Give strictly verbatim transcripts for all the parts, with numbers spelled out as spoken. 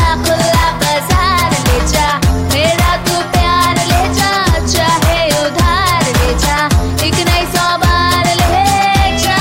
खुला बाजार ले जा, मेरा तू प्यार ले जा, चाहे उधार ले जा, एक नहीं सौ बार ले जा।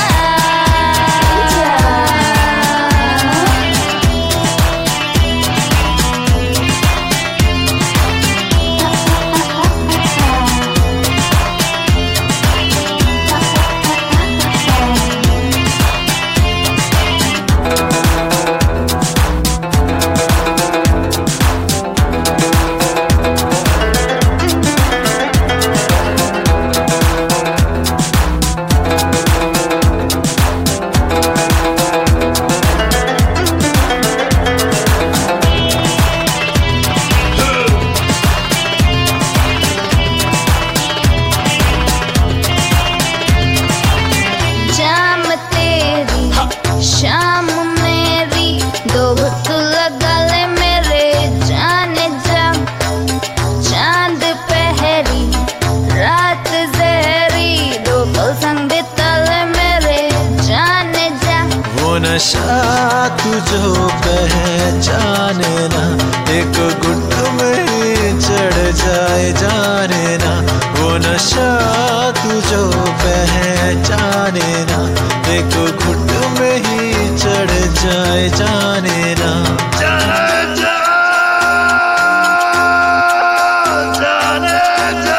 शाम मेरी दो घुट लगा ले मेरे, जाने जा चांद पहरी रात जहरी, दो पल संग बिता ले मेरे, जाने जा। वो नशा तू जो पहचाने ना, एक गुट में चढ़ जाए जाने ना, वो नशा तू जो पहचाने ना, एक घुट में ही चढ़ जाए जाने ना। जाने जा, जाने जा।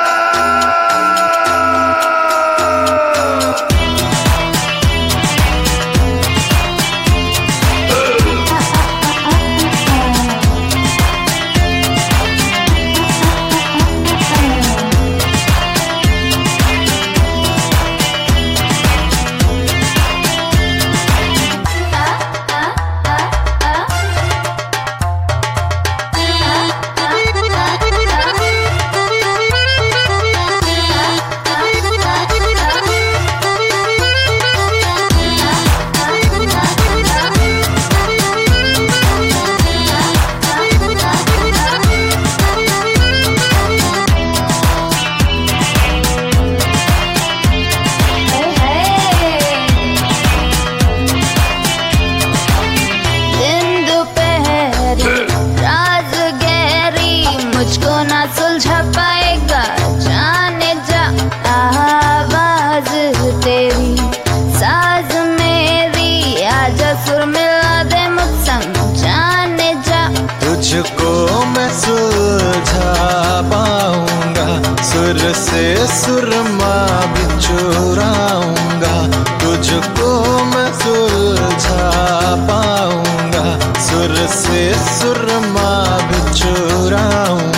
मुझको ना सुलझा पाएगा, जाने जा आवाज तेरी, साज मेरी आजा सुर मिला दे मुझसंग, जाने जा। तुझको मैं सुलझा पाऊंगा, सुर से सुरमा भी चुराऊंगा, तुझको मैं सुलझा पाऊंगा, सुर से सुरमा भी चुराऊंगा।